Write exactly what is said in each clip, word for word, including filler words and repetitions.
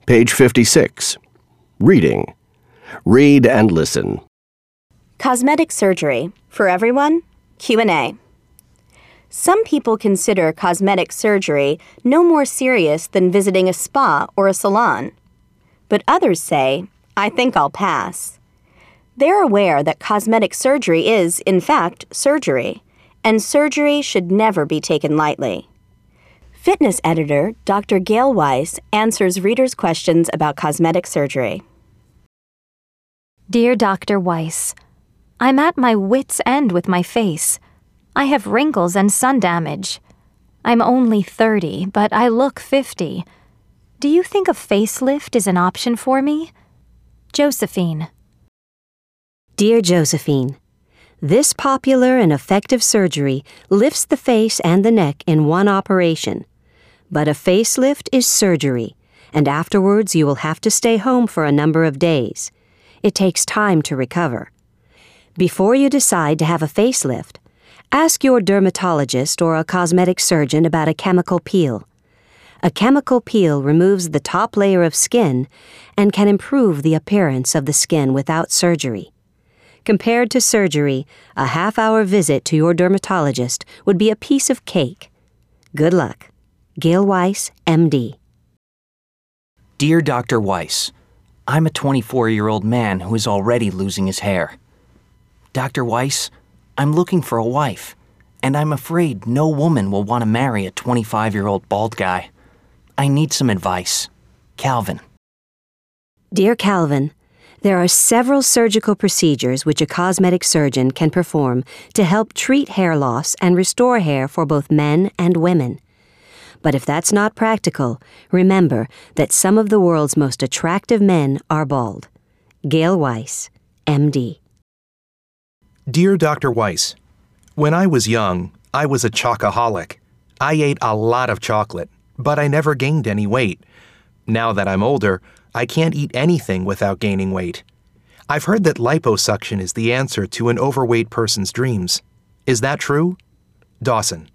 Page fifty-six. Reading. Read and listen. Cosmetic surgery. For everyone? Q and A. Some people consider cosmetic surgery no more serious than visiting a spa or a salon. But others say, I think I'll pass. They're aware that cosmetic surgery is, in fact, surgery, and surgery should never be taken lightly. Fitness editor Doctor Gail Weiss answers readers' questions about cosmetic surgery. Dear Doctor Weiss, I'm at my wit's end with my face. I have wrinkles and sun damage. I'm only thirty, but I look fifty. Do you think a facelift is an option for me? Josephine. Dear Josephine, this popular and effective surgery lifts the face and the neck in one operation. But a facelift is surgery, and afterwards you will have to stay home for a number of days. It takes time to recover. Before you decide to have a facelift, ask your dermatologist or a cosmetic surgeon about a chemical peel. A chemical peel removes the top layer of skin and can improve the appearance of the skin without surgery. Compared to surgery, a half-hour visit to your dermatologist would be a piece of cake. Good luck. Gail Weiss, M D. Dear Doctor Weiss, I'm a twenty-four-year-old man who is already losing his hair. Doctor Weiss, I'm looking for a wife, and I'm afraid no woman will want to marry a twenty-five-year-old bald guy. I need some advice. Calvin. Dear Calvin, there are several surgical procedures which a cosmetic surgeon can perform to help treat hair loss and restore hair for both men and women. But if that's not practical, remember that some of the world's most attractive men are bald. Gail Weiss, M D. Dear Doctor Weiss, when I was young, I was a chocoholic. I ate a lot of chocolate, but I never gained any weight. Now that I'm older, I can't eat anything without gaining weight. I've heard that liposuction is the answer to an overweight person's dreams. Is that true? Dawson.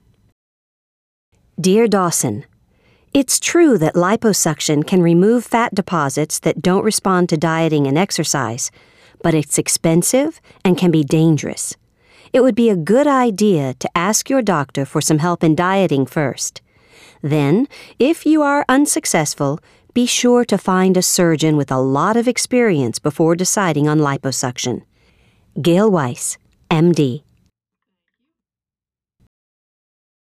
Dear Dawson, it's true that liposuction can remove fat deposits that don't respond to dieting and exercise, but it's expensive and can be dangerous. It would be a good idea to ask your doctor for some help in dieting first. Then, if you are unsuccessful, be sure to find a surgeon with a lot of experience before deciding on liposuction. Gail Weiss, M D.